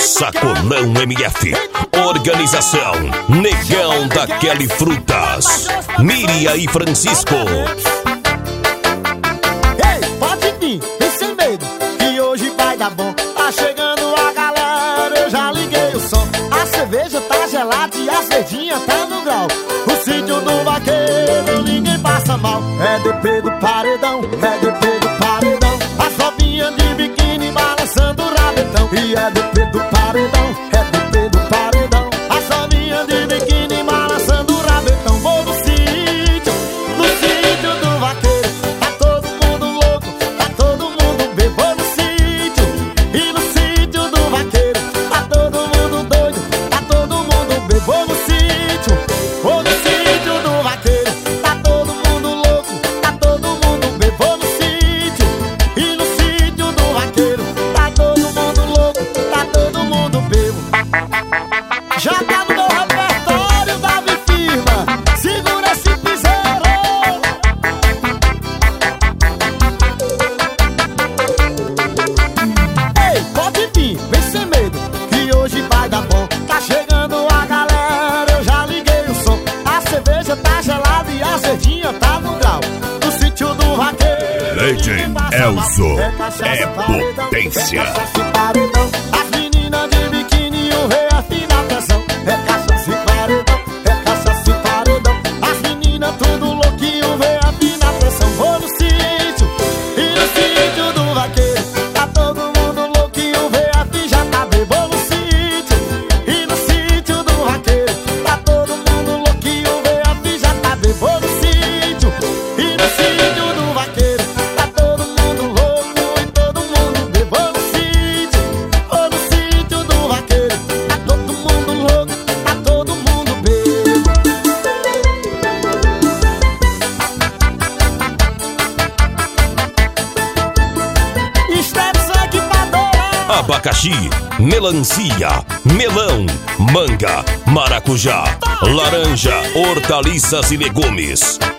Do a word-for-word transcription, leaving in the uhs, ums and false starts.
Sacolão M F. Organização Negão da Kelly Frutas, Miriam e Francisco. Ei, pode vir, vem sem medo, que hoje vai dar bom. Tá chegando a galera, eu já liguei o som. A cerveja tá gelada e a verdinha tá no grau. O sítio do vaqueiro, ninguém passa mal. É D P do paredão, é D P do paredão. As novinhas de biquíni balançando o rabetão. E é D P do paredão, é D P do paredão. As novinhas de biquíni balançando o rabetão. Vou no sítio, no sítio do vaqueiro. Tá todo mundo louco, tá todo mundo bebo. Vou no sítio, e no sítio do vaqueiro. Tá todo mundo doido, tá todo mundo bebo. Vou no sítio, vou no sítio do vaqueiro. Tá todo mundo louco, tá todo mundo bebo. Vou no sítio, e no sítio do vaqueiro. Tá todo mundo louco, tá todo mundo bebo. Já tá no meu repertório, Davi Firma. Segura esse piseiro. Ei, pode vir, vem sem medo, que hoje vai dar bom. Tá chegando a galera, eu já liguei o som. A cerveja tá gelada e a verdinha tá no grau. No sítio do vaqueiro, Leite Elzo cachaça, é paredão, potência. é cachaça e paredão. As meninas de biquíni, o rei afina a pressão. É cachaça e paredão, é cachaça e paredão. As meninas tudo louquinho, o rei afina a pressão. Vou no sítio, e no sítio do vaqueiro. Tá todo mundo louquinho, o rei afina já tá bebo. Vou no sítio, e no sítio do vaqueiro. Tá todo mundo louquinho, o rei afina já tá bebo. Vou no sítio, e no sítio do vaqueiro. Tá todo mundo louco e todo mundo bebo. Vou no sítio, ou no sítio do vaqueiro. Tá todo mundo louco, tá todo mundo bebo. Esteves equipadora. Abacaxi, melancia, melão, manga, maracujá, laranja, hortaliças e legumes.